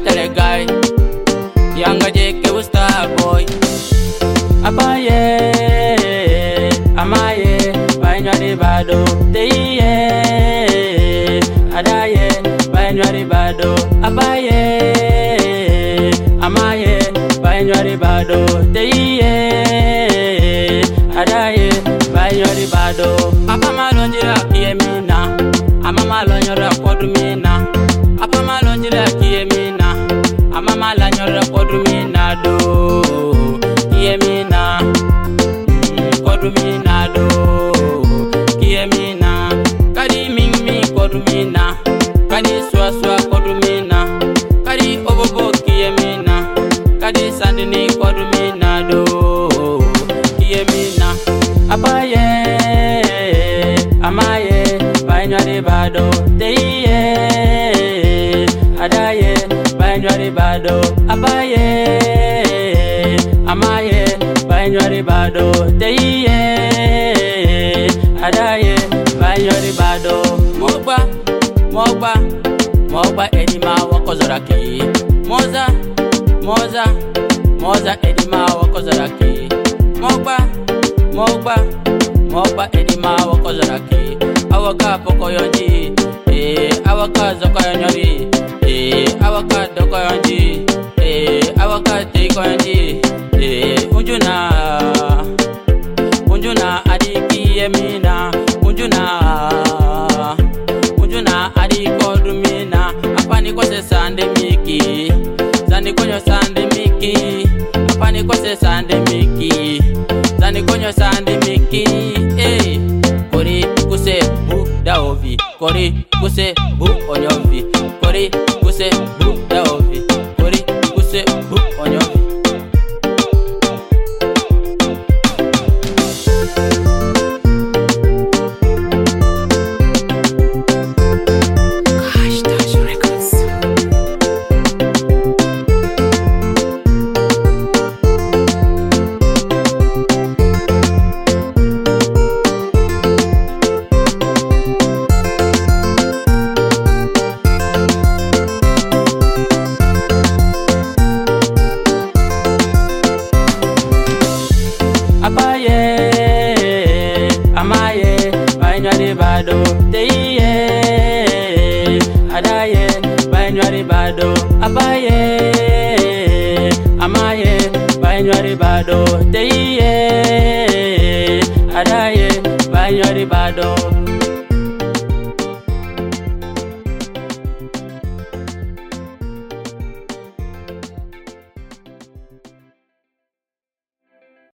tele guy. Younger Jake was star boy. Abaye, amaye, banyari bado. Deye, adaye, banyari bado. Abaye, amaye, banyari bado. Deye, adaye, banyari bado. Apa malonjira kiemina, ama malonjira kodumina. Apa malonjira kiemina, ama malonjira kodumina do. Kiemina, kodumina do. Kiemina, kadi mimi kodumina, kadi swaswa kodumina, kadi obobo kiemina, kadi sandini kodumina do. Kiemina, abaye, amaye, banyari bado. Deye, adaye, banyari bado. Abaye, amaye, banyari bado. Deye, adaye, banyari bado. Mogba edima wakozoraki. Moza edima wakozoraki. Mogba edima wakozoraki. Awaka pokoyonji, awaka zokoyonyori, awaka dokoyonji, awaka teikoyonji, unjuna adiki yemina, unjuna adiko dumina, apani kose sande miki, zani konyo sande miki, apani kose sande miki, zani konyo sande miki, kori kuse bu daovi, kori kuse bu onyovi, kori kuse bu daovi, kori kuse bu onyovi. Abaye, amaye, banyari bado. Deye, adaye, banyari bado. Abaye, amaye, banyari bado. Deye, adaye, banyari bado.